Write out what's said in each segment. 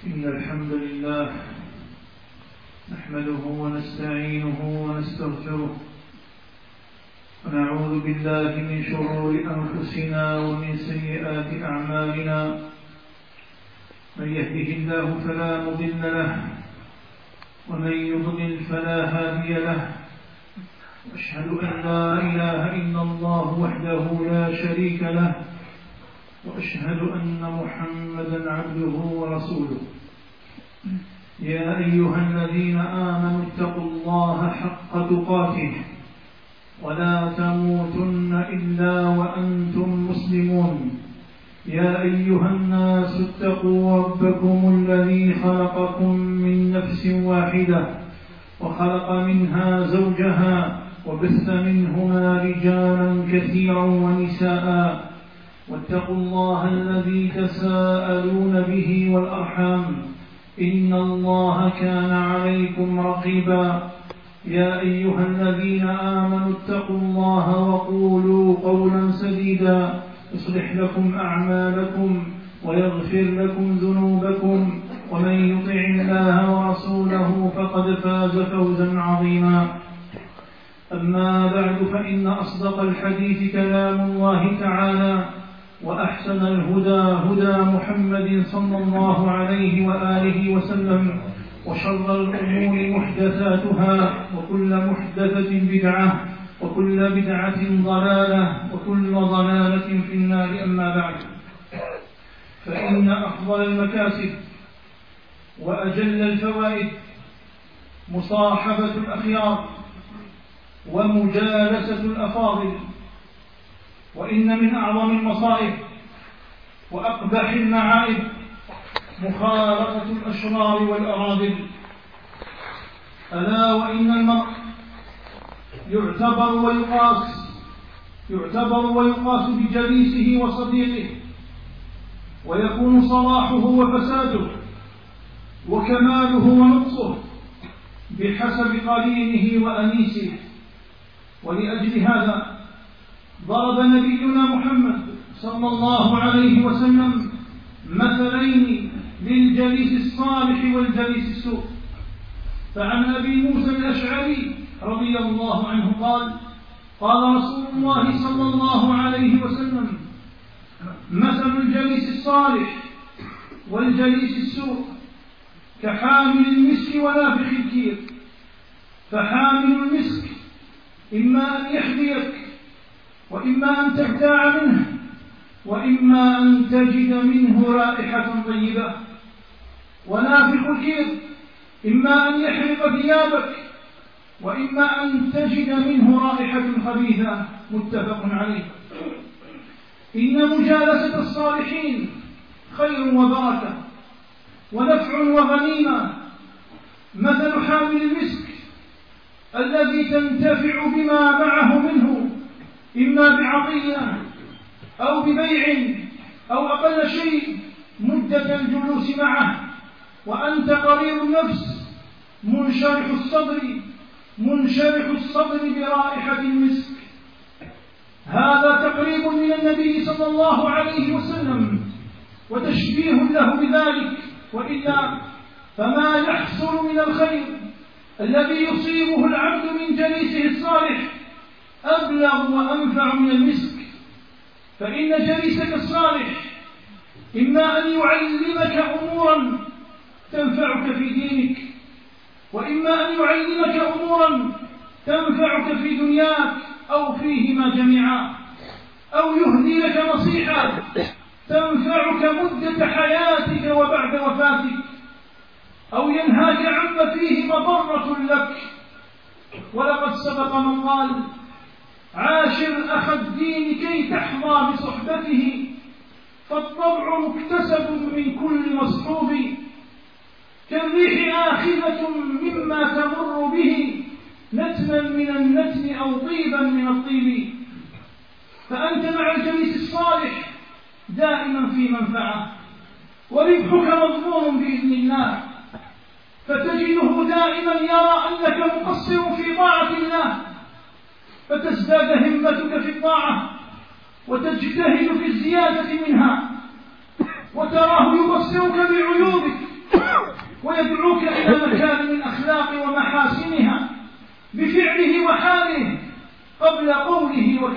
إن الحمد لله نحمده ونستعينه ونستغفره ونعوذ بالله من شرور أنفسنا ومن سيئات أعمالنا. من يهده الله فلا مضل له ومن يضلل فلا هادي له. وأشهد أن لا إله إلا الله وحده لا شريك له وأشهد أن محمدا عبده ورسوله. يا أيها الذين آمنوا اتقوا الله حق تقاته ولا تموتن إلا وأنتم مسلمون. يا أيها الناس اتقوا ربكم الذي خلقكم من نفس واحدة وخلق منها زوجها وبث منهما رجالا كثيرا ونساء. واتقوا الله الذي تساءلون به والأرحام إن الله كان عليكم رقيبا. يا أيها الذين آمنوا اتقوا الله وقولوا قولا سديدا يصلح لكم أعمالكم ويغفر لكم ذنوبكم ومن يطع الله ورسوله فقد فاز فوزا عظيما. أما بعد فإن أصدق الحديث كلام الله تعالى وأحسن الهدى هدى محمد صلى الله عليه وآله وسلم وشر الأمور محدثاتها وكل محدثة بدعة وكل بدعة ضلالة وكل ضلالة في النار. أما بعد فإن أفضل المكاسب وأجل الفوائد مصاحبة الأخيار ومجالسة الأفاضل. وإن من أعظم المصائب وأقبح المعائب مخالطة الأشرار والأراذل. ألا وإن المرء يعتبر ويقاس بجليسه وصديقه، ويكون صلاحه وفساده وكماله ونقصه بحسب قرينه وأنيسه. ولأجل هذا ضرب نبينا محمد صلى الله عليه وسلم مثلين للجليس الصالح والجليس السوء. فعن أبي موسى الأشعري رضي الله عنه قال: قال رسول الله صلى الله عليه وسلم: مثل الجليس الصالح والجليس السوء كحامل المسك ونافخ الكير. فحامل المسك إما أن يحذيك وإما أن تبتاع منه وإما أن تجد منه رائحة طيبة. ونافخ الكير إما أن يحرق ثيابك وإما أن تجد منه رائحة خبيثة. متفق عليه. إن مجالسة الصالحين خير وبركة ونفع وغنيمة. مثل حامل المسك الذي تنتفع بما معه منه إما بعطية أو ببيع أو أقل شيء مدة الجلوس معه، وأنت قرير النفس منشرح الصدر برائحة المسك. هذا تقريب من النبي صلى الله عليه وسلم وتشبيه له بذلك. وإلا فما يحصل من الخير الذي يصيبه العبد من جليسه الصالح أبلغ وأنفع من المسك. فإن جليسك الصالح إما أن يعلمك أمورا تنفعك في دينك، وإما أن يعلمك أمورا تنفعك في دنياك أو فيهما جميعا، أو يهدي لك نصيحة تنفعك مدة حياتك وبعد وفاتك، أو ينهاك عما فيه مضرة لك. ولقد سبق من قال: عاشر أخ الدين كي تحظى بصحبته، فالطبع مكتسب من كل مصحوب، كالريح آخذة مما تمر به، نتنا من النتن أو طيبا من الطيب. فأنت مع الجليس الصالح دائما في منفعة، وربحك مضمون بإذن الله. فتجده دائما يرى أنك مقصر في طاعة الله، فتزداد همتك في الطاعة وتجتهد في الزيادة منها، وتراه يبصرك بعيوبك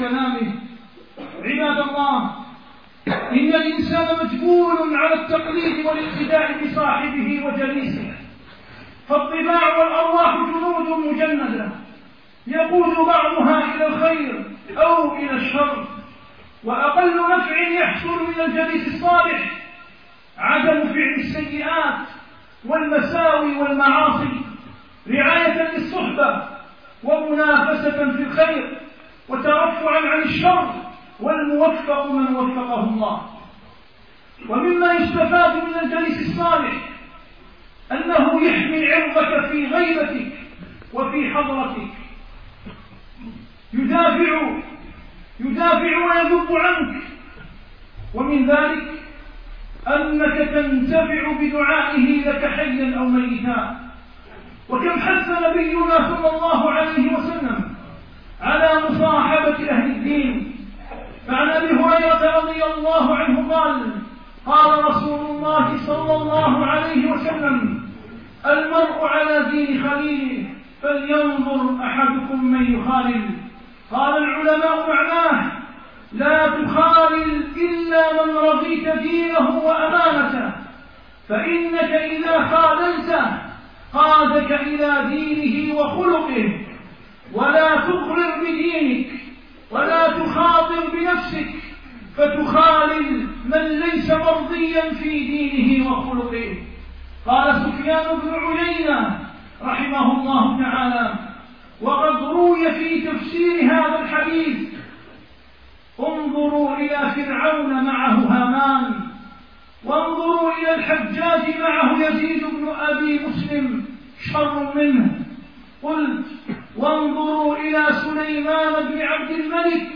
كلامه. عباد الله، إن الإنسان مجبول على التقليد والاقتداء بصاحبه وجليسه، فالطباع والأرواح جنود مجندة يقود بعضها إلى الخير أو إلى الشر، وأقل نفع يحصل من الجليس الصالح عدم فعل السيئات والمساوي والمعاصي، رعاية للصحبة ومنافسة في الخير، وترفعا عن الشر، والموفق من وفقه الله. ومما يستفاد من الجليس الصالح أنه يحمي عرضك في غيبتك وفي حضرتك، يدافع ويذب عنك، ومن ذلك أنك تنتفع بدعائه لك حيا أو ميتا. وكم حث نبينا صلى الله عليه وسلم على مصاحبة أهل الدين. فعن أبي هريرة رضي الله عنه قال رسول الله صلى الله عليه وسلم: المرء على دين خليله فلينظر أحدكم من يخالل. قال العلماء معناه: لا تخالل إلا من رضيت دينه وأمانته، فإنك إذا خاللته قادك إلى دينه وخلقه. ولا تغرر بدينك ولا تخاطر بنفسك فتخالل من ليس مرضيا في دينه وخلقه. قال سفيان بن عيينة رحمه الله تعالى: وقد روي في تفسير هذا الحديث: انظروا إلى فرعون معه هامان، وانظروا إلى الحجاج معه يزيد بن أبي مسلم شر منه. قلت: وانظروا إلى سليمان بن عبد الملك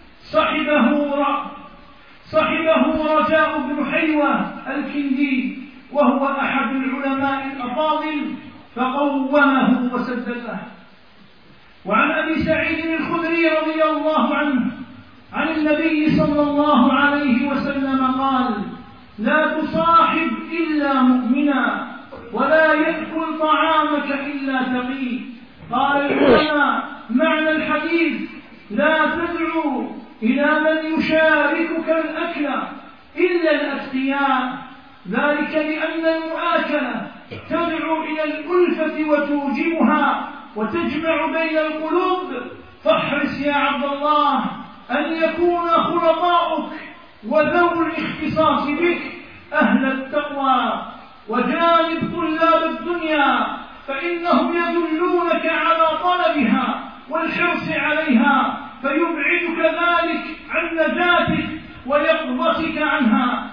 صحبه رجاء بن حيوة الكندي، وهو أحد العلماء الأفاضل، فقومه وسدده. وعن أبي سعيد الخدري رضي الله عنه عن النبي صلى الله عليه وسلم قال: لا تصاحب إلا مؤمنا، ولا يأكل طعامك إلا تقي. قال العلماء: معنى الحديث: لا تدعو إلى من يشاركك الأكل إلا الأتقياء، ذلك لأن المؤاكلة تدعو إلى الألفة وتوجبها وتجمع بين القلوب. فاحرص يا عبد الله أن يكون خلطاؤك وذو الاختصاص بك أهل التقوى، وجانب طلاب الدنيا فإنهم يدلونك على طلبها والحرص عليها، فيبعدك ذلك عن نجاتك ويقضتك عنها.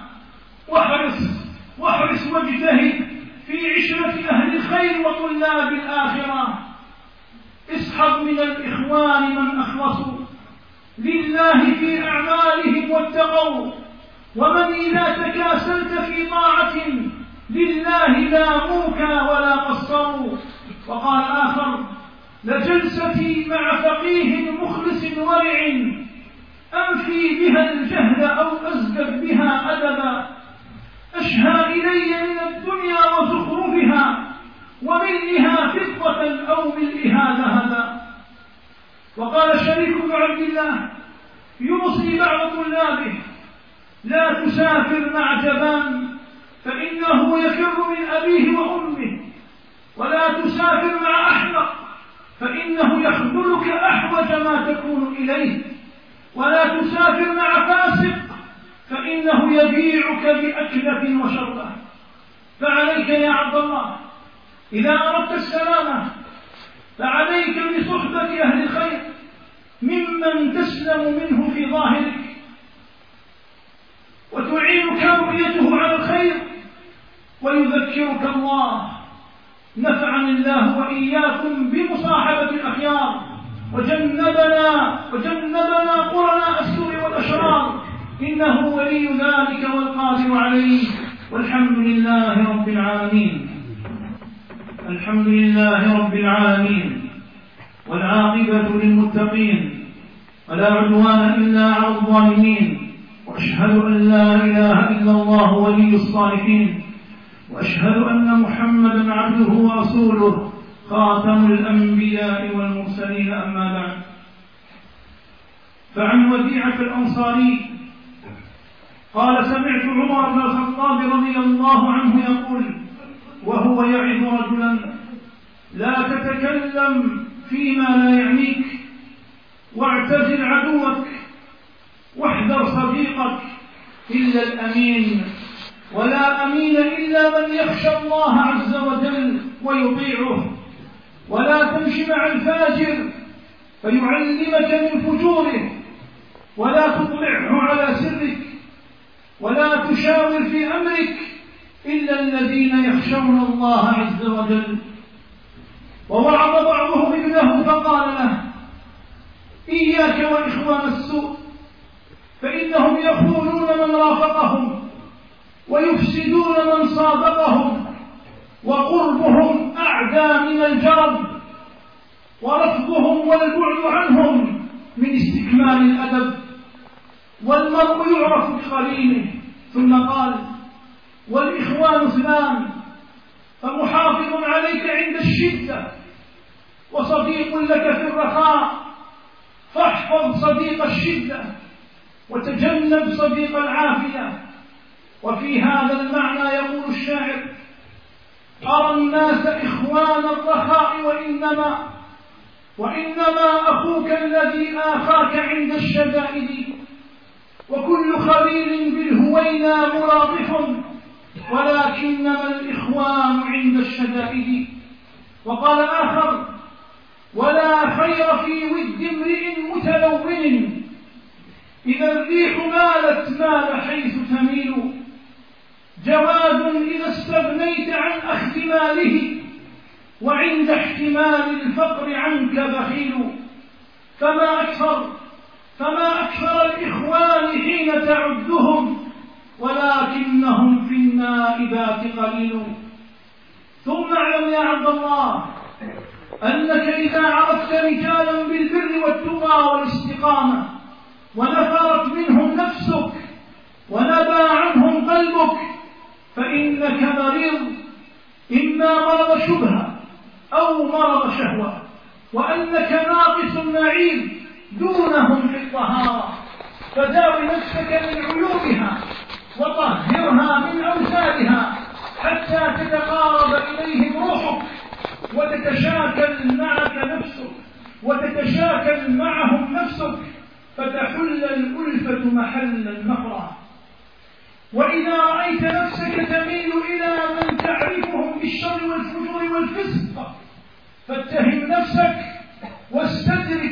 واحرص واجتهد في عشرة أهل الخير وطلاب الآخرة. اصحب من الإخوان من أخلصوا لله في أعمالهم واتقوا، ومن إذا تكاسلت في طاعة لله لاموك ولا قصروا. وقال آخر: لجلستي مع فقيه مخلص ورع أنفي بها الجهل أو أزدد بها أدبا، أشهى إلي من الدنيا وزخرفها وملئها فضة أو ملئها ذهبا. وقال شريك بن عبد الله يوصي بعض طلابه: لا تسافر مع جبان فإنه يفر من أبيه وأمه، ولا تسافر مع أحمق فإنه يخذلك أحوج ما تكون إليه، ولا تسافر مع فاسق فإنه يبيعك بأكلة وشربة. فعليك يا عبد الله إذا أردت السلامة فعليك بصحبة أهل الخير ممن تسلم منه في ظاهرك وتعينك رؤيته على الخير ويذكرك الله. نفعني الله وإياكم بمصاحبة الأخيار، وجنبنا قرناء السوء والأشرار، إنه ولي ذلك والقادر عليه. والحمد لله رب العالمين. الحمد لله رب العالمين، والعاقبة للمتقين، ولا عدوان إلا على الظالمين. وأشهد أن لا إله إلا الله ولي الصالحين، وأشهد أن محمدا عبده ورسوله خاتم الأنبياء والمرسلين. أما بعد، فعن وديعة الأنصاري قال سمعت عمر بن الخطاب رضي الله عنه يقول وهو يعظ رجلا لا تتكلم فيما لا يعنيك واعتزل عدوك واحذر صديقك إلا الأمين ولا أمين إلا من يخشى الله عز وجل ويطيعه ولا تمشي مع الفاجر فيعلمك من فجوره ولا تطلعه على سرك ولا تشاور في أمرك إلا الذين يخشون الله عز وجل. ووعظ بعضهم ابنه فقال له إياك وإخوان السوء فإنهم يخونون من رافقهم ويفسدون من صادقهم وقربهم أعدى من الجرب ورفضهم والبعد عنهم من استكمال الأدب والمرء يعرف بقليله. ثم قال والإخوان اثنان فمحافظ عليك عند الشدة وصديق لك في الرخاء فاحفظ صديق الشدة وتجنب صديق العافية. وفي هذا المعنى يقول الشاعر أرى الناس إخوان الرخاء وإنما أخوك الذي آخاك عند الشدائد وكل خليل بالهوينا مرادف ولكنما الإخوان عند الشدائد. وقال آخر ولا خير في ود امرئ متلون إذا الريح مالت مال حيث تميل جواد إذا استغنيت عن أخذ ماله وعند احتمال الفقر عنك بخيل. فما أكثر الإخوان حين تعدهم ولكنهم في النائبات قليل. ثم اعلم يا عبد الله أنك إذا عرفت رجالا بالبر والتقى والاستقامة ونفرت منهم نفسك ونبى عنهم قلبك فإنك مريض إما مرض شبهة أو مرض شهوة وأنك ناقص معيب دونهم في الطهارة. فداوي نفسك من عيوبها وطهرها من أوسادها حتى تتقارب إليهم روحك وتتشاكل معهم نفسك فتحل الألفة محل المكره. وإذا رأيت نفسك تميل إلى من تعرفهم بالشر والفجور والفسق فاتهم نفسك واستدرك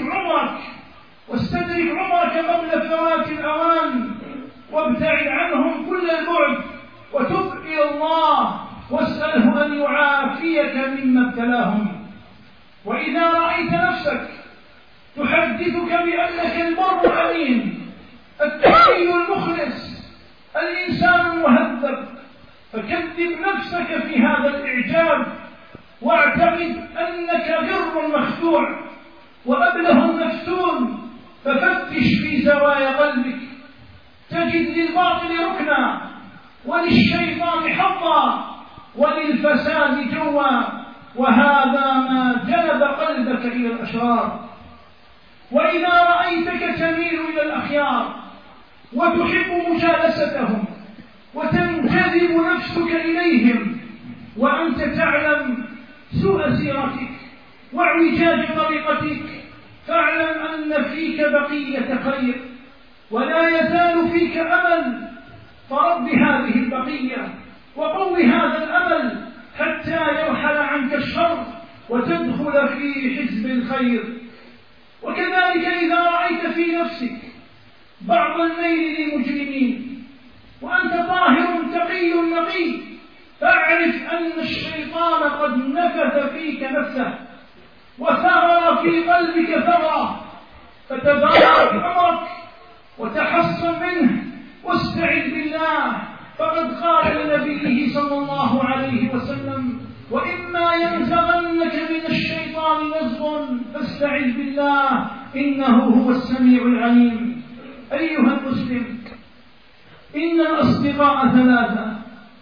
عمرك قبل فوات الأوان وابتعد عنهم كل البعد وتب إلى الله واسأله أن يعافيك مما ابتلاهم. وإذا رأيت نفسك تحدثك بأنك البر الأمين التقي المخلص الإنسان المهذب فكذب نفسك في هذا الإعجاب واعتقد أنك غر مخدوع وأبله مفتون ففتش في زوايا قلبك تجد للباطل ركنا وللشيطان حظا وللفساد جوا وهذا ما جلب قلبك إلى الأشرار. وإذا رأيتك تميل إلى الأخيار وتحب مجالستهم وتنجذب نفسك إليهم وأنت تعلم سوء سيرتك واعوجاج طريقتك فاعلم أن فيك بقية خير ولا يزال فيك أمل فرب هذه البقية وقو هذا الأمل حتى يرحل عنك الشر وتدخل في حزب الخير. وكذلك إذا رأيت في نفسك بعض الميل للمجرمين وأنت طاهر تقي نقي فاعرف أن الشيطان قد نفث فيك نفسه وثغر في قلبك ثغرة فتبارك أمرك وتحصن منه واستعذ بالله فقد قال لنبيه صلى الله عليه وسلم وإما ينزغنك من الشيطان نزغ فاستعذ بالله إنه هو السميع العليم. أيها المسلم إن الأصدقاء ثلاثة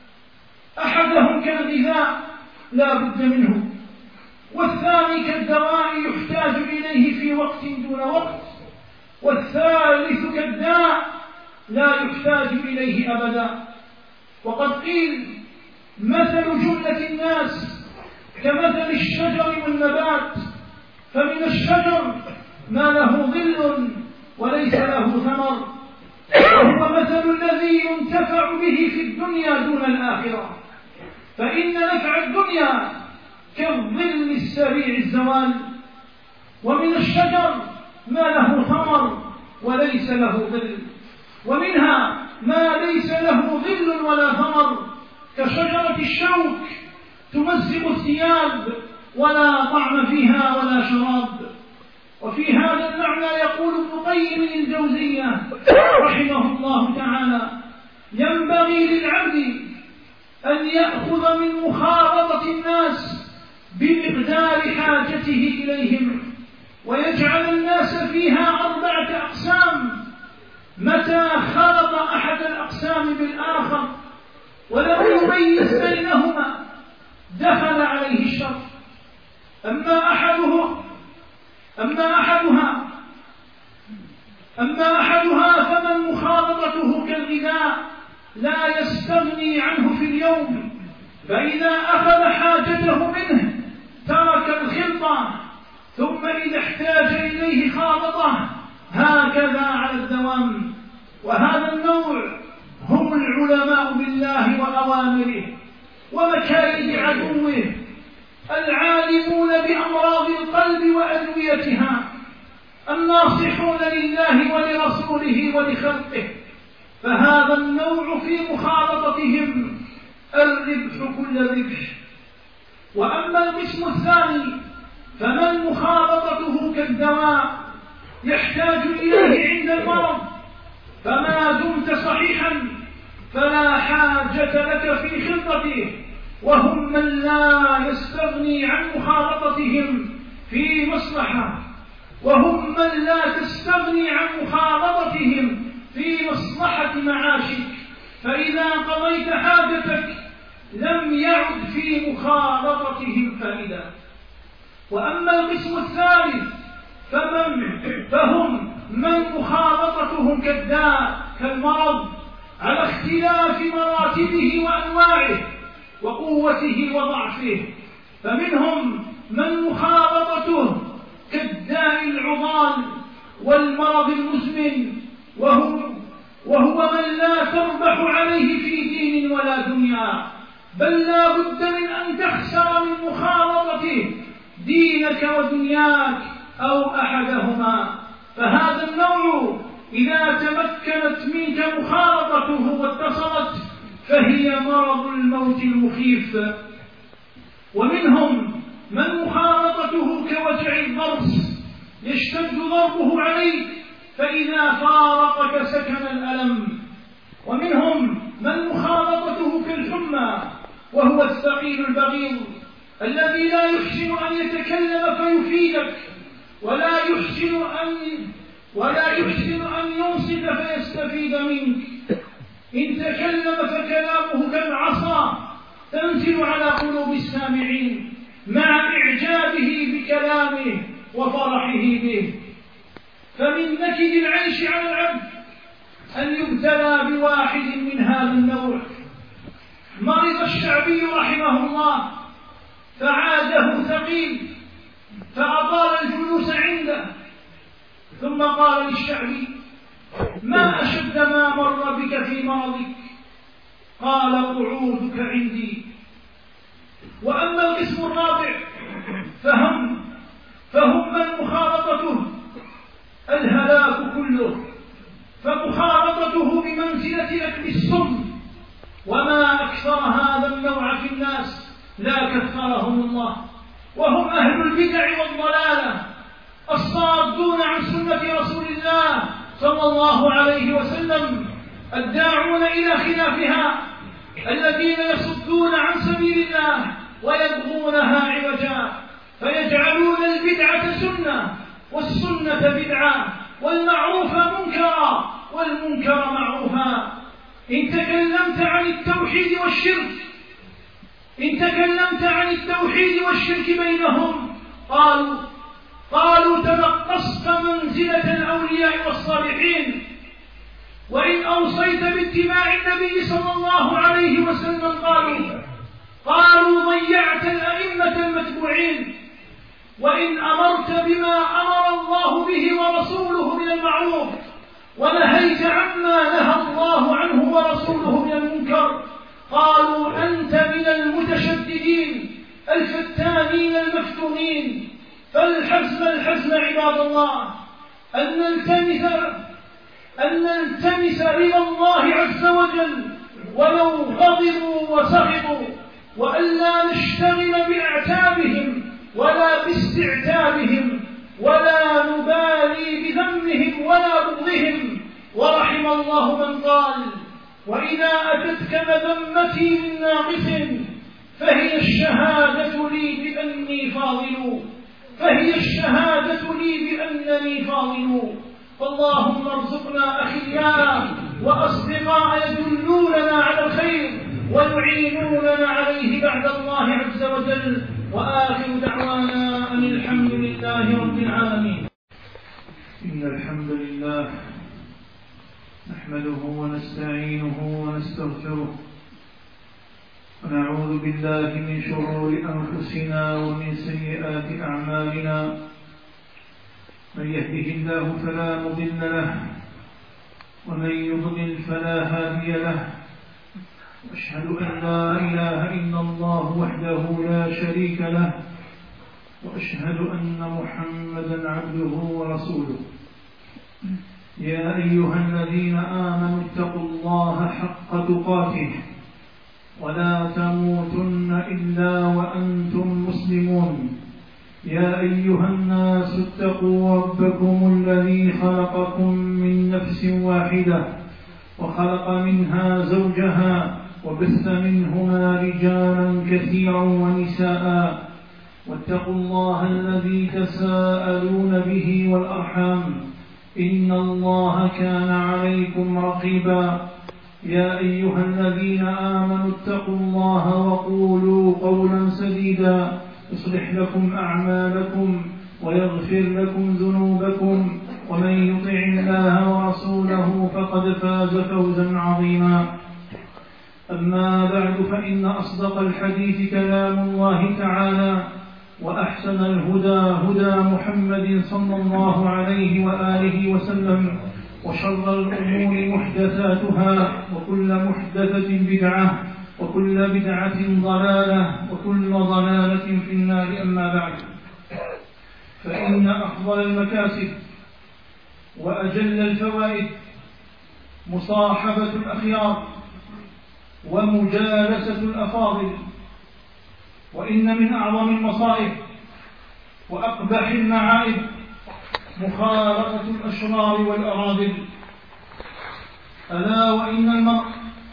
أحدهم كالغذاء لا بد منه والثاني كالدواء يحتاج إليه في وقت دون وقت والثالث كالداء لا يحتاج إليه أبدا. وقد قيل مثل جملة الناس كمثل الشجر والنبات، فمن الشجر ما له ظل وليس له ثمر، وهو مثل الذي ينتفع به في الدنيا دون الآخرة، فإن نفع الدنيا كالظل السريع الزوال. ومن الشجر ما له ثمر وليس له ظل، ومنها ما ليس له ظل ولا ثمر كشجرة الشوك تمزق الثياب ولا طعم فيها ولا شراب. وفي هذا المعنى يقول ابن قيم الجوزية رحمه الله تعالى: ينبغي للعبد أن يأخذ من مخالطة الناس بمقدار حاجته إليهم، ويجعل الناس فيها 4 أقسام، متى خلط أحد الأقسام بالآخر ولم يميز بينهما دخل عليه الشر. أما أحدها فمن مخالطته كالغذاء لا يستغني عنه في اليوم، فإذا أخذ حاجته منه ترك الخلطة، ثم إذا احتاج إليه خالطه، هكذا على الدوام. وهذا النوع هم العلماء بالله وأوامره ومكائد عدوه، العالمون بأمراض القلب وأدويتها، الناصحون لله ولرسوله ولخلقه، فهذا النوع في مخالطتهم الربح كل الربح. وأما القسم الثاني فمن مخالطته كالدواء يحتاج إليه عند المرض، فما دمت صحيحا فلا حاجة لك في خلطته، وهم من لا يستغني عن مخالطتهم في مصلحة، وهم من لا تستغني عن مخالطتهم في مصلحة معاشك، فإذا قضيت حاجتك لم يعد في مخالطتهم فائدة. وأما القسم الثالث فهم من مخالطتهم كالداء كالمرض على اختلاف مراتبه وأنواعه وقوته وضعفه، فمنهم من مخالطته كالداء العضال والمرض المزمن، وهو من لا تربح عليه في دين ولا دنيا، بل لا بد من أن تخسر من مخالطته دينك ودنياك أو أحدهما. فهذا النوع إذا تمكنت منك مخالطته واتصلت فهي مرض الموت المخيف. ومنهم من مخالطته كوجع الضرس يشتد ضربه عليك فإذا فارقك سكن الألم. ومنهم من مخالطته كالحمى وهو الثقيل البغيض الذي لا يحسن أن يتكلم فيفيدك، ولا يحسن أن ينصت فيستفيد منك. إن تكلم فكلامه كالعصا تنزل على قلوب السامعين مع إعجابه بكلامه وفرحه به. فمن نكد العيش على العبد أن يبتلى بواحد من هذا النوع. مرض الشعبي رحمه الله فعاده ثقيل فأطال الجلوس عنده، ثم قال للشعبي: ما أشد ما مر بك في مرضك؟ قال: قعودك عندي. وأما القسم الرابع فهم من مخالطته الهلاك كله، فمخالطته بمنزلة أكل السم، وما أكثر هذا النوع في الناس لا كثرهم الله، وهم أهل البدع والضلالة الصادون عن سنة رسول الله صلى الله عليه وسلم، الداعون إلى خلافها، الذين يصدون عن سبيل الله ويبغونها عوجا، فيجعلون البدعة سنة والسنة بدعة والمعروف منكرا والمنكر معروفا. إن تكلمت عن التوحيد والشرك بينهم قالوا قالوا تنقصت منزلة الأولياء والصالحين. وإن أوصيت باتباع النبي صلى الله عليه وسلم قالوا ضيعت الأئمة المتبوعين. وإن أمرت بما أمر الله به ورسوله من المعروف ونهيت عما نهى الله عنه ورسوله من المنكر قالوا أنت من المتشددين الفتانين المفتونين. فالحزم عباد الله أن نلتمس رضا الله عز وجل ولو غضبوا وسخطوا، وأن لا نشتغل بأعتابهم ولا باستعتابهم، ولا نبالي بذمهم ولا بغضهم. ورحم الله من قال: وإذا أتتك مذمتي من ناقص فهي الشهادة لي بأنني فاضل. فاللهم ارزقنا أخيار وأصدقاء يدلوننا على الخير ويعينوننا عليه بعد الله عز وجل. وآخر دعوانا أن الحمد لله رب العالمين. إن الحمد لله نحمده ونستعينه ونستغفره ونعوذ بالله من شرور أنفسنا ومن سيئات أعمالنا. من يهده الله فلا مضل له ومن يضلل فلا هادي له. وأشهد أن لا إله إلا الله وحده لا شريك له، وأشهد أن محمدا عبده ورسوله. يا أيها الذين آمنوا اتقوا الله حق تقاته ولا تموتن إلا وأنتم مسلمون. يا أيها الناس اتقوا ربكم الذي خلقكم من نفس واحدة وخلق منها زوجها وبث منهما رجالا كثيرا ونساء. واتقوا الله الذي تساءلون به والأرحام إن الله كان عليكم رقيبا. يا أيها الذين آمنوا اتقوا الله وقولوا قولا سديدا يصلح لكم أعمالكم ويغفر لكم ذنوبكم، ومن يطع الله ورسوله فقد فاز فوزا عظيما. أما بعد، فإن أصدق الحديث كلام الله تعالى، وأحسن الهدى هدى محمد صلى الله عليه وآله وسلم، وشر الأمور محدثاتها، وكل محدثة بدعة، وكل بدعة ضلالة، وكل ضلالة في النار. أما بعد، فإن أفضل المكاسب وأجل الفوائد مصاحبة الأخيار ومجالسة الأفاضل. وإن من أعظم المصائب وأقبح المعائب مخالطة الأشرار والأراذل. ألا وإن المرء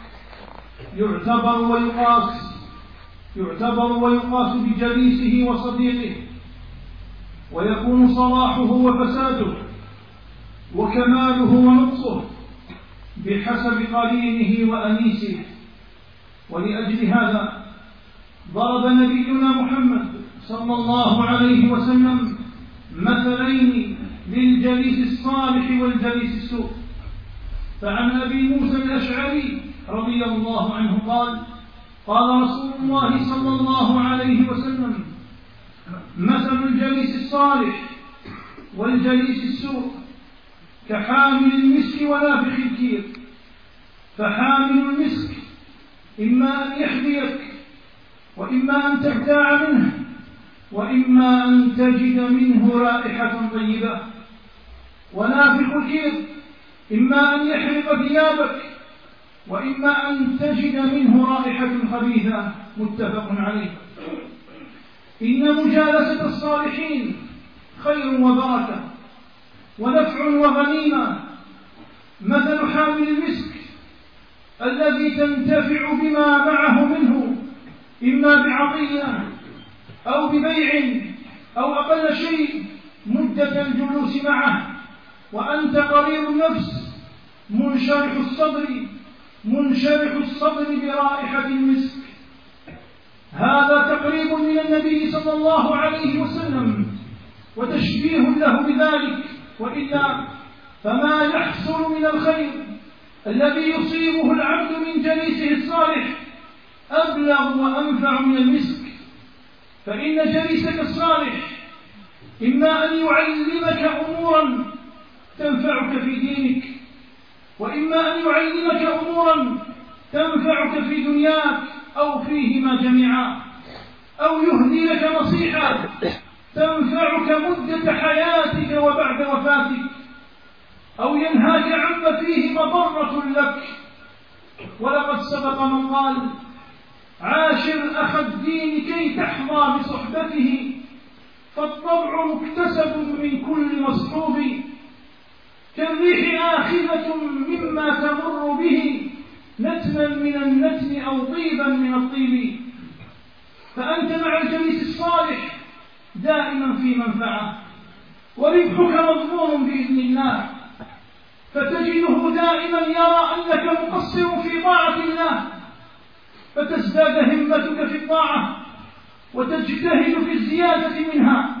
يعتبر ويقاس بجليسه وصديقه، ويكون صلاحه وفساده وكماله ونقصه بحسب قرينه وأنيسه. ولأجل هذا ضرب نبينا محمد صلى الله عليه وسلم مثلين للجليس الصالح والجليس السوء. فعن أبي موسى الأشعري رضي الله عنه قال رسول الله صلى الله عليه وسلم: مثل الجليس الصالح والجليس السوء كحامل المسك ونافخ الكير. فحامل المسك إما أن يحذيك، وإما أن تبتاع منه، وإما أن تجد منه رائحة طيبة. ونافخ الكير إما أن يحرق ثيابك، وإما أن تجد منه رائحة خبيثة. متفق عليه. إن مجالسة الصالحين خير وبركة ونفع وغنيمة. مثل حامل المسك الذي تنتفع بما معه منه، إما بعطية أو ببيع أو أقل شيء مدة الجلوس معه، وأنت قرير النفس منشرح الصدر برائحة المسك. هذا تقريب من النبي صلى الله عليه وسلم وتشبيه له بذلك، وإلا فما يحصل من الخير الذي يصيبه العبد من جليسه الصالح أبلغ وأنفع من المسك. فإن جليسك الصالح إما أن يعلمك أمورا تنفعك في دينك، وإما أن يعلمك أمورا تنفعك في دنياك أو فيهما جميعا، أو يهدي لك نصيحة تنفعك مدة حياتك وبعد وفاتك، أو ينهاك عما فيه مضرة لك. ولقد سبق من قال: عاشر أخ الدين كي تحظى بصحبته، فالطبع مكتسب من كل مصحوب، كالريح آخذة مما تمر به، نتنا من النتن أو طيبا من الطيب. فأنت مع الجليس الصالح دائما في منفعة، وربحك مضمون بإذن الله، فتجده دائما يرى أنك مقصر في طاعة الله، فتزداد همتك في الطاعة وتجتهد في الزيادة منها،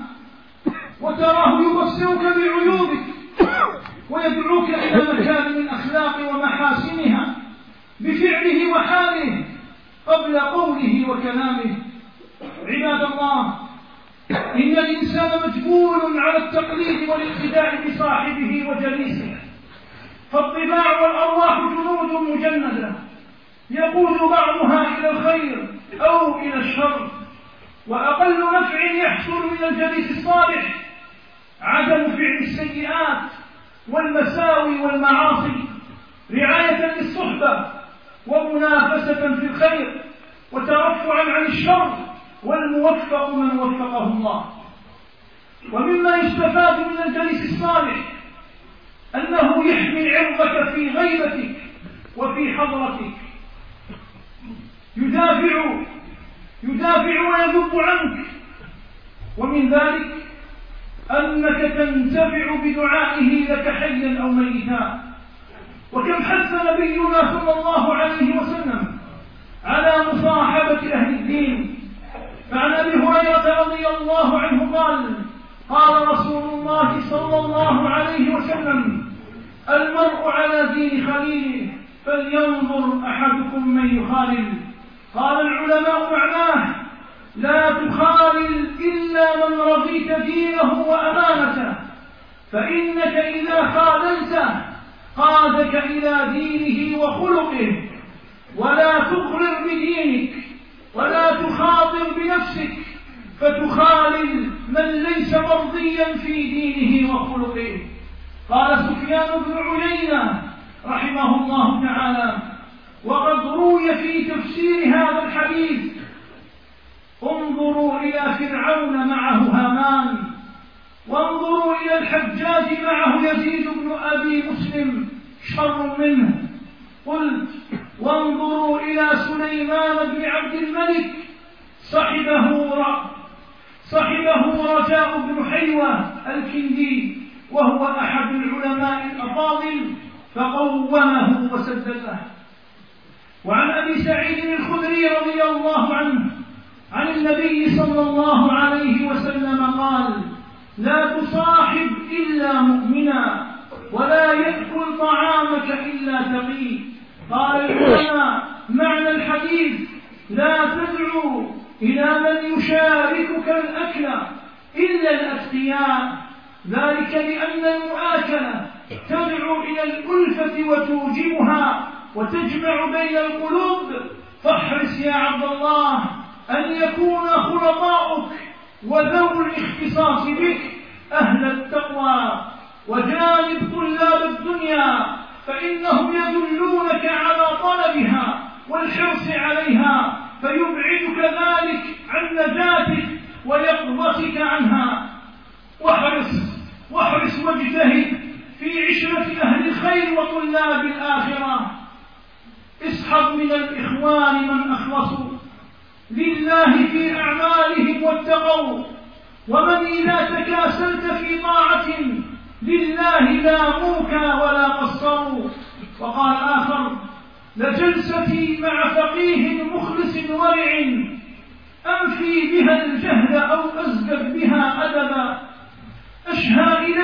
وتراه يبصرك بعيوبك ويدعوك إلى مكارم الأخلاق ومحاسنها بفعله وحاله قبل قوله وكلامه. عباد الله، إن الإنسان مجبول على التقليد والاقتداء بصاحبه وجليسه، فالطباع والأرواح جنود مجندة يقود بعضها إلى الخير أو إلى الشر، وأقل نفع يحصل من الجليس الصالح عدم فعل السيئات والمساوي والمعاصي، رعاية للصحبة ومنافسة في الخير، وترفعا عن الشر، والموفق من وفقه الله. ومما يستفاد من الجليس الصالح أنه يحمي عرضك في غيبتك وفي حضرتك، يدافع ويذب عنك، ومن ذلك أنك تنتفع بدعائه لك حيا أو ميتا. وكم حث نبينا صلى الله عليه وسلم على مصاحبة أهل الدين. فعن أبي هريرة رضي الله عنه قال: قال رسول الله صلى الله عليه وسلم: المرء على دين خليله، فلينظر أحدكم من يخالل. قال العلماء معناه: لا تخالل إلا من رضيت دينه وأمانته، فإنك إذا خاللته قادك إلى دينه وخلقه. ولا تغرر بدينك ولا تخاطر بنفسك فتخالل من ليس مرضيا في دينه وخلقه. قال سفيان بن عيينة رحمه الله تعالى، وقد روي في تفسير هذا الحديث: انظروا إلى فرعون معه هامان، وانظروا إلى الحجاج معه يزيد بن أبي مسلم شر منه. قلت: وانظروا إلى سليمان بن عبد الملك صحبه رجاء بن حيوة الكندي، وهو أحد العلماء الأفاضل، فقومه وسدده. وعن أبي سعيد الخدري رضي الله عنه عن النبي صلى الله عليه وسلم قال: لا تصاحب إلا مؤمنا، ولا يأكل طعامك إلا تقي. قال العلماء: معنى الحديث: لا تدعو إلى من يشاركك الأكل إلا الأتقياء، ذلك لأن المؤاكلة تدعو إلى الألفة وتوجبها وتجمع بين القلوب. فاحرص يا عبد الله أن يكون خلطاؤك وذو الاختصاص بك أهل التقوى، وجانب طلاب الدنيا، فإنهم يدلونك على طلبها والحرص عليها، فيبعدك ذلك عن نجاتك ويقبضك عنها. واحرص واجتهد في عشرة أهل الخير وطلاب الآخرة. اصحب من الإخوان من أخلصوا لله في أعمالهم واتقوا، ومن إذا تكاسلت في طاعة لله لاموك ولا قصروا. وقال آخر: لجلستي مع فقيه مخلص ورع، أنفي بها الجهل أو أزدد بها أدبا،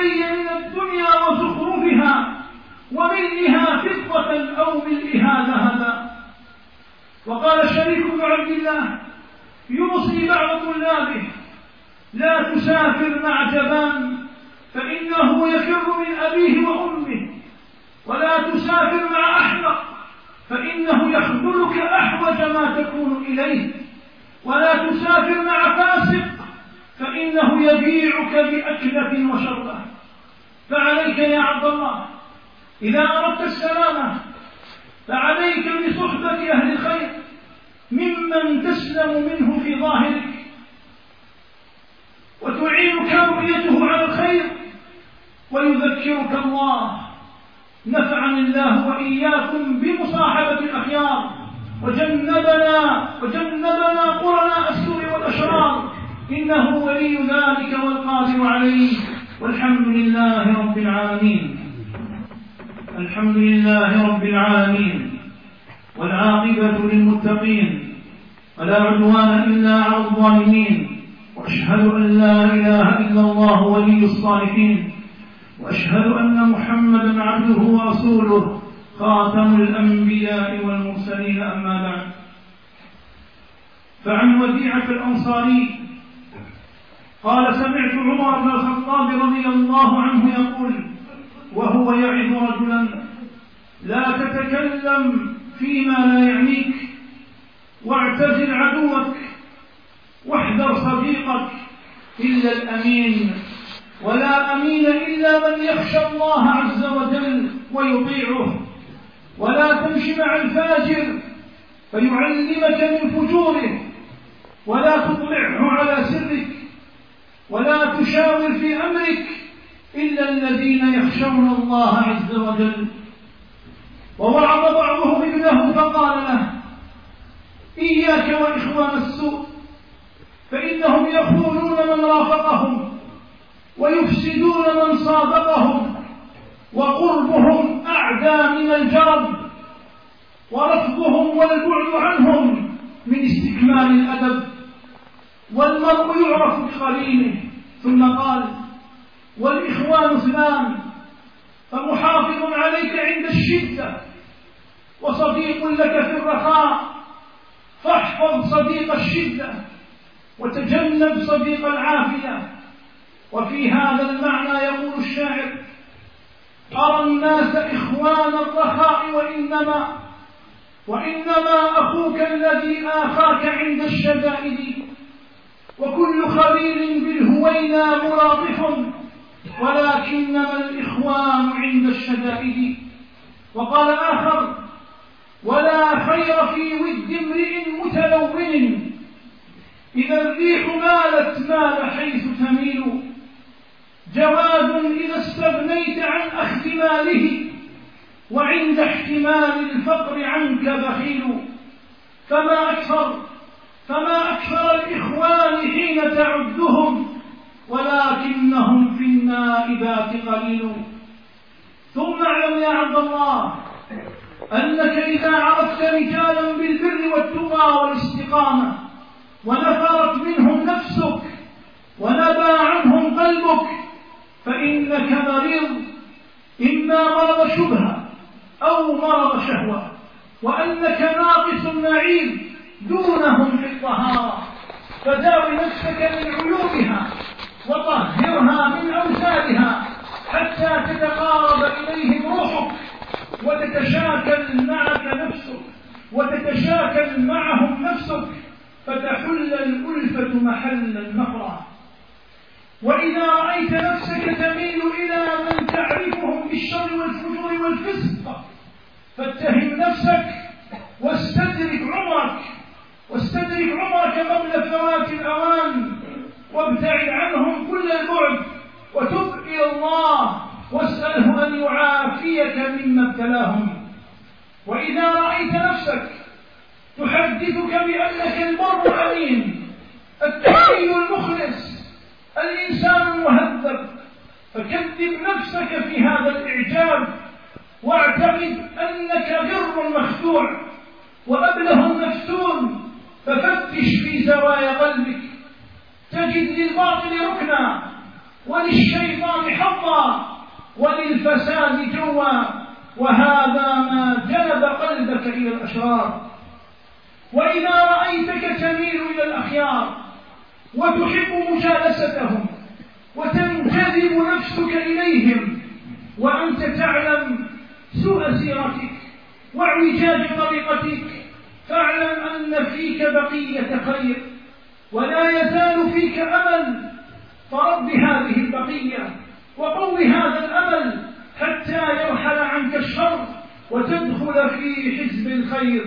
علي من الدنيا وزخرفها وملئها فضة أو ملئها ذهبا. وقال شريك بن عبد الله يوصي بعض طلابه: لا تسافر مع جبان فإنه يفر من أبيه وأمه، ولا تسافر مع أحمق فإنه يخذلك أحوج ما تكون إليه، ولا تسافر مع فاسق فإنه يبيعك بأكلة وشربة. فعليك يا عبد الله إذا أردت السلامة فعليك بصحبة أهل الخير ممن تسلم منه في ظاهرك وتعينك رؤيته على الخير ويذكرك الله. نفعني الله وإياكم بمصاحبة الأخيار وجنبنا قرناء السوء والأشرار، إنه ولي ذلك والقادر عليه. والحمد لله رب العالمين. الحمد لله رب العالمين، والعاقبة للمتقين، ولا عدوان إلا على الظالمين، وأشهد أن لا إله إلا الله ولي الصالحين، وأشهد أن محمدا عبده ورسوله خاتم الأنبياء والمرسلين. أما بعد، فعن وديعة الأنصاري قال: سمعت عمر بن الخطاب رضي الله عنه يقول وهو يعظ رجلا: لا تتكلم فيما لا يعنيك، واعتزل عدوك، واحذر صديقك إلا الأمين، ولا أمين إلا من يخشى الله عز وجل ويطيعه، ولا تمشي مع الفاجر فيعلمك من فجوره، ولا تطلعه على سرك، ولا تشاور في أمرك إلا الذين يخشون الله عز وجل. ووعظ بعضهم ابنه فقال له: إياك وإخوان السوء، فإنهم يخونون من رافقهم ويفسدون من صادقهم، وقربهم أعدى من الجرب، ورفضهم والبعد عنهم من استكمال الأدب، والمرء يعرف بقليله. ثم قال: والإخوان اثنان، فمحافظ عليك عند الشدة وصديق لك في الرخاء، فاحفظ صديق الشدة وتجنب صديق العافية. وفي هذا المعنى يقول الشاعر: أرى الناس إخوان الرخاء وإنما أخوك الذي آخاك عند الشدائد، وكل خليل بالهوينا مرادف، ولكنما الإخوان عند الشدائد. وقال آخر: ولا خير في ود امرئ متلون، إذا الريح مالت مال حيث تميل، جواد إذا استغنيت عن أخذ ماله، وعند احتمال الفقر عنك بخيل. فما أكثر الإخوان حين تعدهم، ولكنهم في النائبات قليل. ثم اعلم يا عبد الله أنك إذا عرفت رجالا بالبر والتقى والاستقامة ونفرت منهم نفسك ونبى عنهم قلبك، فإنك مريض، إما مرض شبهة أو مرض شهوة، وأنك ناقص معيب دونهم في الطهارة. فداوي نفسك من عيوبها وطهرها من أوسادها حتى تتقارب إليهم روحك وتتشاكل معهم نفسك، فتحل الألفة محل المكره. وإذا رأيت نفسك تميل إلى من تعرفهم بالشر والفجور والفسق، فاتهم نفسك واستدرك عمرك قبل فوات الأوان، وابتعد عنهم كل البعد، وتب إلى الله واسأله أن يعافيك مما ابتلاهم. وإذا رأيت نفسك تحدثك بأنك البر الأمين، التقي المخلص، الإنسان المهذب، فكذب نفسك في هذا الإعجاب، واعتقد أنك غر مخدوع وأبله مفتون، ففتش في زوايا قلبك تجد للباطل ركنا، وللشيطان حظا وللفساد جوا، وهذا ما جلب قلبك إلى الأشرار. وإذا رأيتك تميل إلى الأخيار وتحب مجالستهم وتنجذب نفسك إليهم وأنت تعلم سوء سيرتك واعوجاج طريقتك، فاعلم أن فيك بقية خير ولا يزال فيك أمل، فرب هذه البقية وقو هذا الأمل حتى يرحل عنك الشر وتدخل في حزب الخير.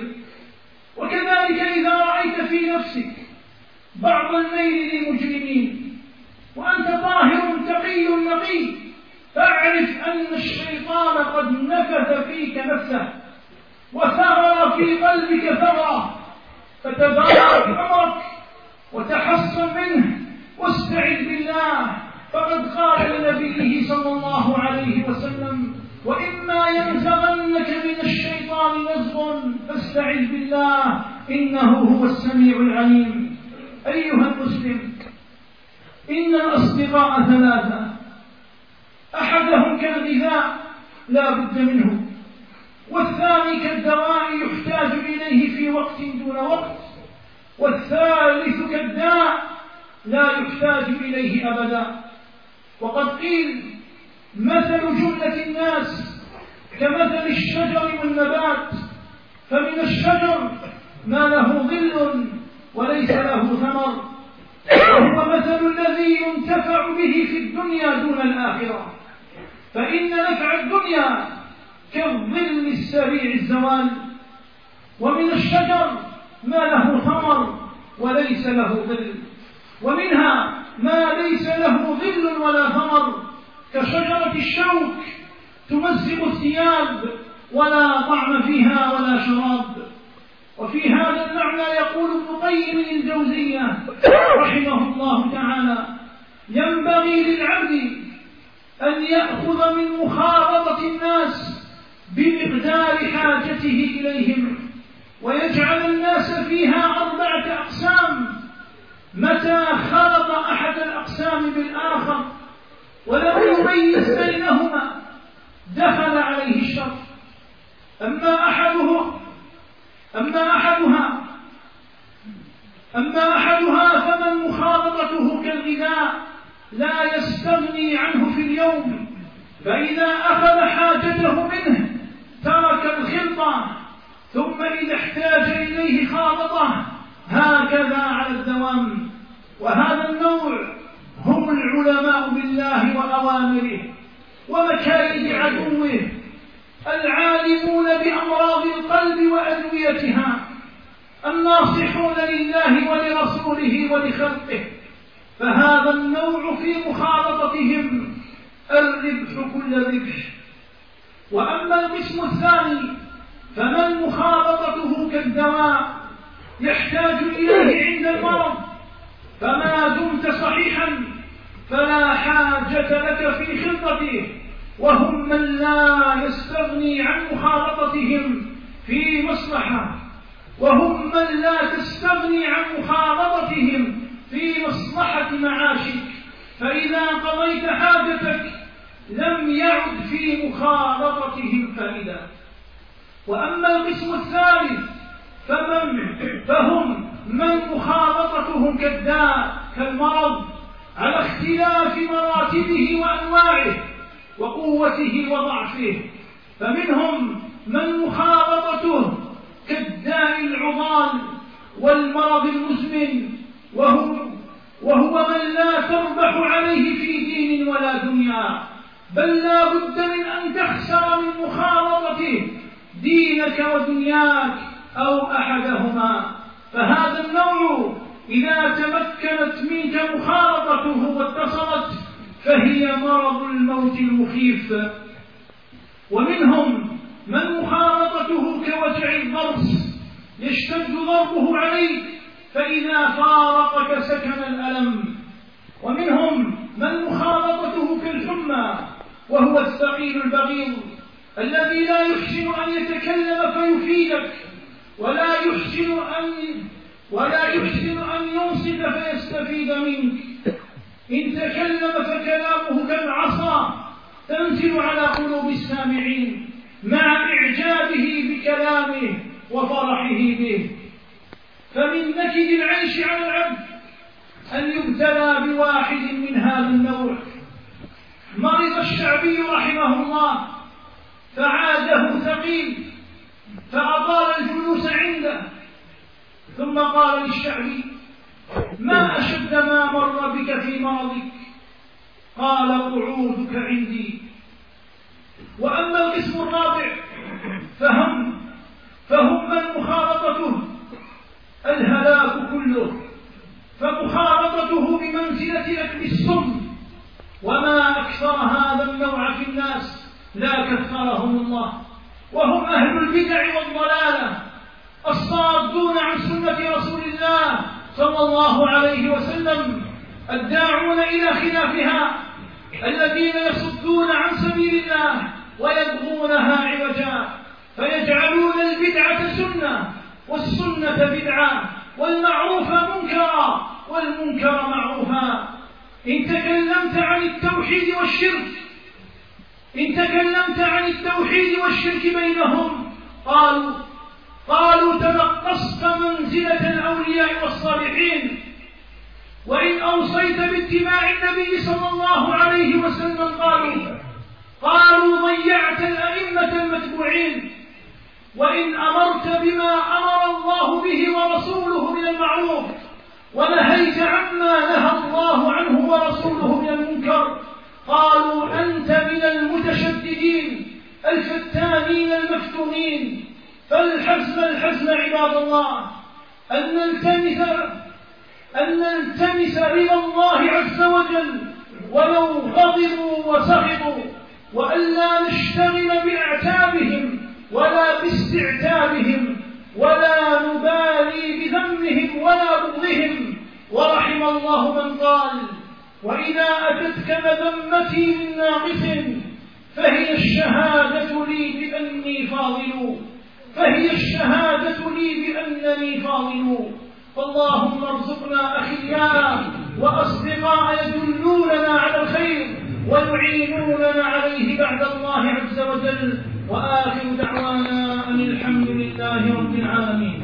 وكذلك إذا رأيت في نفسك بعض الميل للمجرمين وأنت طاهر تقي نقي، فاعرف أن الشيطان قد نفث فيك نفسه وثغر في قلبك ثغرة، فتبارك أمرك وتحصن منه واستعذ بالله، فقد قال لنبيه صلى الله عليه وسلم: وإما ينزغنك من الشيطان نزغ فاستعذ بالله إنه هو السميع العليم. أيها المسلم، إن الأصدقاء ثلاثة: أحدهم كالغذاء لا بد منه، والثاني كالدواء يحتاج إليه في وقت دون وقت، والثالث كالداء لا يحتاج إليه أبدا. وقد قيل: مثل جملة الناس كمثل الشجر والنبات، فمن الشجر ما له ظل وليس له ثمر، وهو مثل الذي ينتفع به في الدنيا دون الآخرة، فإن نفع الدنيا كالظل السريع الزوال. ومن الشجر ما له ثمر وليس له ظل، ومنها ما ليس له ظل ولا ثمر، كشجرة الشوك تمزق الثياب ولا طعم فيها ولا شراب. وفي هذا المعنى يقول ابن قيم الجوزية رحمه الله تعالى: ينبغي للعبد أن يأخذ من مخالطة الناس بمقدار حاجته إليهم، ويجعل الناس فيها 4 أقسام، متى خلط أحد الأقسام بالآخر ولم يميز بينهما دخل عليه الشر. أما أحدها فمن مخالطته كالغذاء لا يستغني عنه في اليوم، فإذا أخذ حاجته منه ترك الخلطة، ثم إذا احتاج إليه خالطه، هكذا على الدوام. وهذا النوع هم العلماء بالله وأوامره ومكائد عدوه، العالمون بأمراض القلب وأدويتها، الناصحون لله ولرسوله ولخلقه، فهذا النوع في مخالطتهم الربح كل الربح. وأما القسم الثاني فمن مخالطته كالدواء يحتاج إليه عند المرض، فما دمت صحيحا فلا حاجة لك في خلطته، وهم من لا يستغني عن مخالطتهم في مصلحة، وهم من لا تستغني عن مخالطتهم في مصلحة معاشك، فإذا قضيت حاجتك لم يعد في مخالطتهم فائدة. وأما القسم الثالث فهم من مخالطتهم كالداء كالمرض على اختلاف مراتبه وأنواعه وقوته وضعفه، فمنهم من مخالطته كالداء العضال والمرض المزمن، وهو من لا تربح عليه في دين ولا دنيا، بل لا بد من أن تخسر من مخالطته دينك ودنياك أو أحدهما. فهذا النوع إذا تمكنت منك مخالطته واتصلت فهي مرض الموت المخيف. ومنهم من مخالطته كوجع الضرس، يشتد ضربه عليك فإذا فارقك سكن الألم. ومنهم من مخالطته كالحمى، وهو الثقيل البغيض الذي لا يحسن أن يتكلم فيفيدك، ولا يحسن أن ينصت فيستفيد منك. إن تكلم فكلامه كالعصا تنزل على قلوب السامعين مع إعجابه بكلامه وفرحه به. فمن نكد العيش على العبد أن يبتلى بواحد من هذا النوع. مرض الشعبي رحمه الله فعاده ثقيل فأطال الجلوس عنده، ثم قال للشعبي: ما أشد ما مر بك في مرضك؟ قال: قعودك عندي. وأما القسم الرابع فهم من مخالطته الهلاك كله، فمخالطته بمنزلة أكل السم، وما أكثر هذا النوع في الناس لا كثرهم الله، وهم أهل البدع والضلالة الصادون عن سنة رسول الله صلى الله عليه وسلم، الداعون إلى خلافها، الذين يصدون عن سبيل الله ويبغونها عوجا، فيجعلون البدعة سنة والسنة بدعة والمعروف منكرا والمنكر معروفا. إن تكلمت عن التوحيد والشرك بينهم قالوا تنقصت منزلة الأولياء والصالحين. وإن أوصيت باتباع النبي صلى الله عليه وسلم قالوا ضيعت الأئمة المتبوعين. وإن أمرت بما أمر الله به ورسوله من المعروف ونهيت عما نهى الله عنه ورسوله من المنكر قالوا أنت من المتشددين الفتانين المفتونين. فالحزم عباد الله أن نلتمس رضا الله عز وجل ولو غضبوا وسخطوا، وأن لا نشتغل بأعتابهم ولا باستعتابهم، ولا نبالي بذمهم ولا بغضهم. ورحم الله من قال: وإذا أتتك مذمتي من ناقص فهي الشهادة لي بأنني فاضل. فاللهم ارزقنا أخياء وأصدقاء يدلوننا على الخير ويعينوننا عليه بعد الله عز وجل. وآخر دعوانا أن الحمد لله رب العالمين.